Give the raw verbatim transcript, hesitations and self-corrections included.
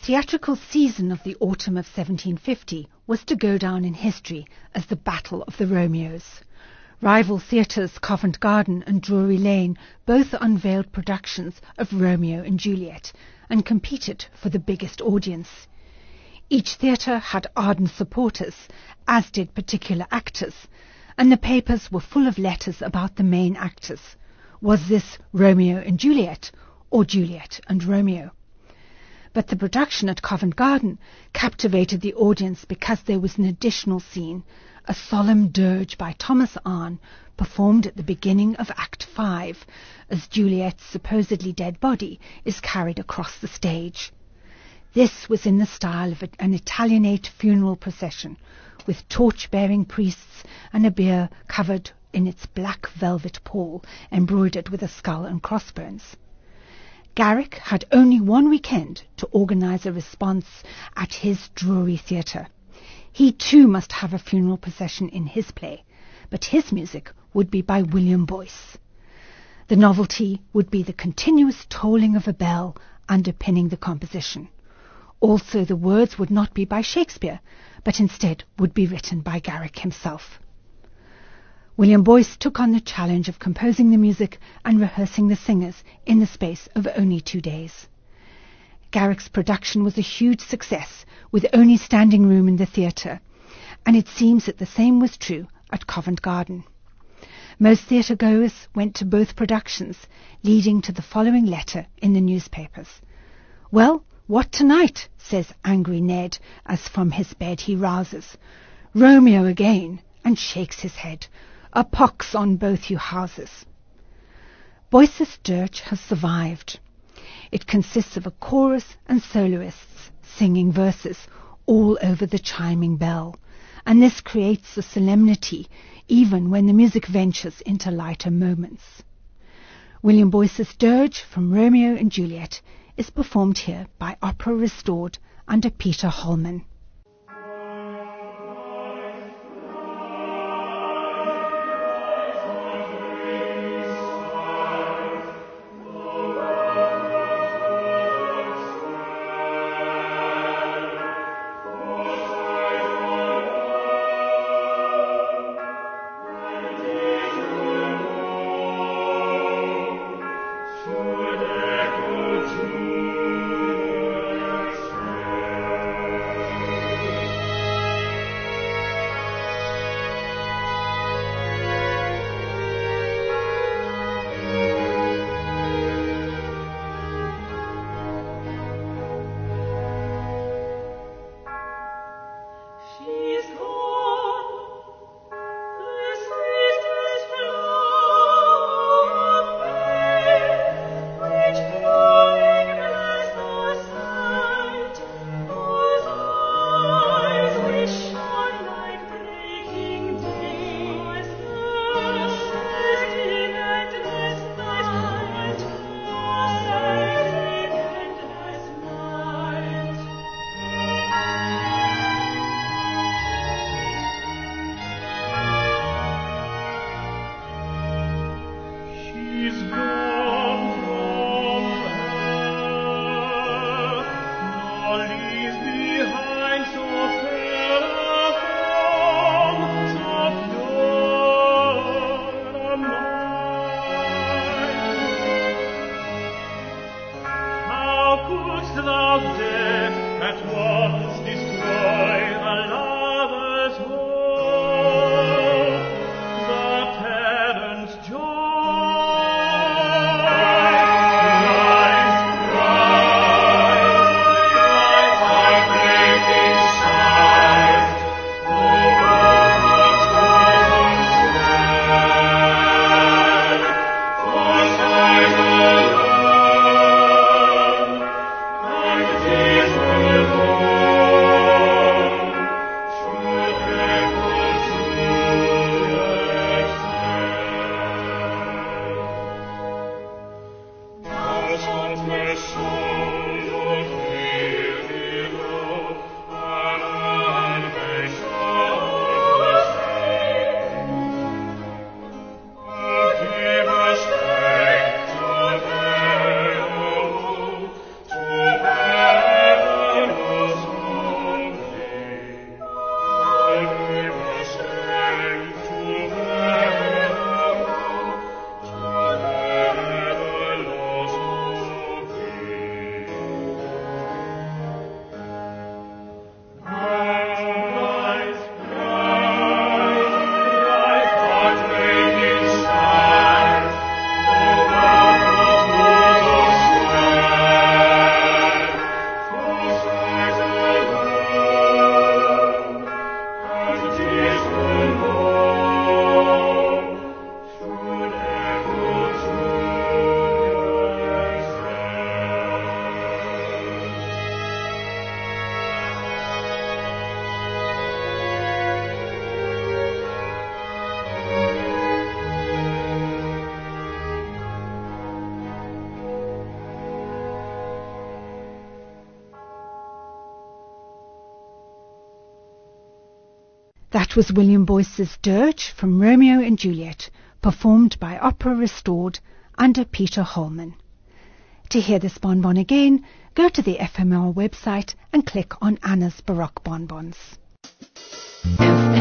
theatrical season of the autumn of seventeen fifty was to go down in history as the Battle of the Romeos. Rival theatres Covent Garden and Drury Lane both unveiled productions of Romeo and Juliet and competed for the biggest audience. Each theatre had ardent supporters, as did particular actors, and the papers were full of letters about the main actors. Was this Romeo and Juliet or Juliet and Romeo? But the production at Covent Garden captivated the audience because there was an additional scene, a solemn dirge by Thomas Arne, performed at the beginning of Act Five, as Juliet's supposedly dead body is carried across the stage. This was in the style of an Italianate funeral procession, with torch-bearing priests and a bier covered in its black velvet pall, embroidered with a skull and crossbones. Garrick had only one weekend to organise a response at his Drury Theatre. He too must have a funeral procession in his play, but his music would be by William Boyce. The novelty would be the continuous tolling of a bell underpinning the composition. Also, the words would not be by Shakespeare, but instead would be written by Garrick himself. William Boyce took on the challenge of composing the music and rehearsing the singers in the space of only two days. Garrick's production was a huge success, with only standing room in the theatre, and it seems that the same was true at Covent Garden. Most theatre-goers went to both productions, leading to the following letter in the newspapers. "Well, what tonight?" says angry Ned, as from his bed he rouses. "Romeo again," and shakes his head. "A pox on both you houses." Boyce's dirge has survived. It consists of a chorus and soloists singing verses all over the chiming bell, and this creates a solemnity even when the music ventures into lighter moments. William Boyce's dirge from Romeo and Juliet is performed here by Opera Restored under Peter Holman. That was William Boyce's dirge from Romeo and Juliet, performed by Opera Restored under Peter Holman. To hear this bonbon again, go to the F M R website and click on Anna's Baroque Bonbons. F